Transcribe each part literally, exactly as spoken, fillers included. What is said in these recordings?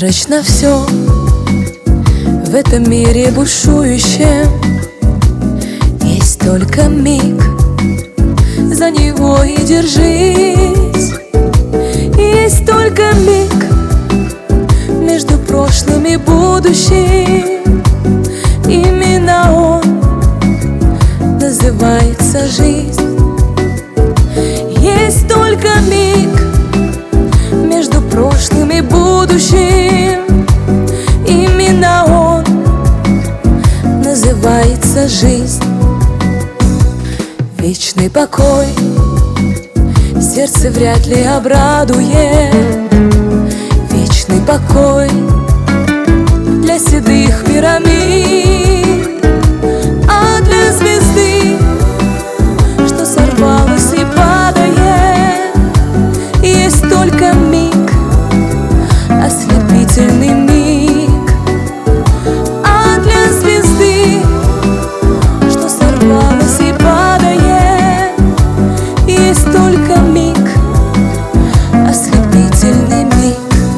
Беспорядочно все в этом мире бушующем. Есть только миг, за него и держись. Есть только миг между прошлым и будущим. Именно он называется жизнь. Есть только миг между прошлым и будущим. Именно он называется жизнь. Вечный покой сердце вряд ли обрадует. Вечный покой для седых пирамид, а для звезды, что сорвалась и падает, есть только миг, ослепительный миг. А для звезды, что сорвалась и падает, есть только миг, ослепительный миг.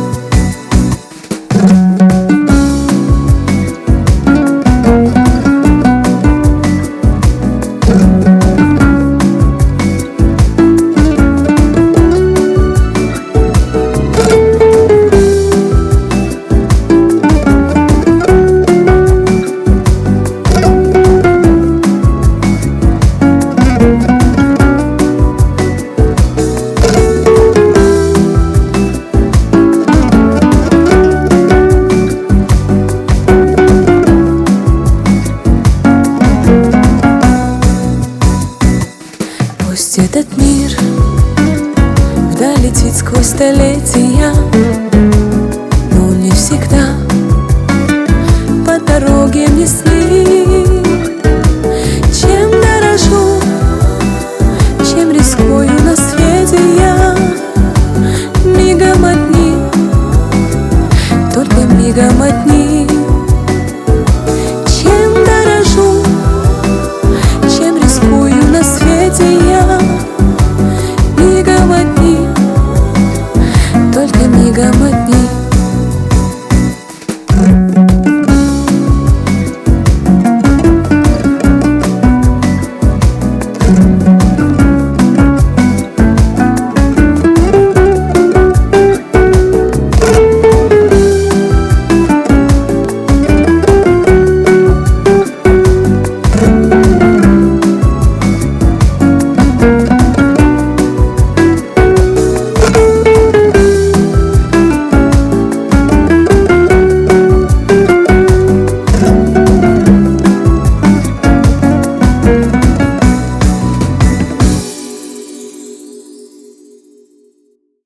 Пусть этот мир вдаль летит сквозь столетия, но не всегда по дороге мне снится.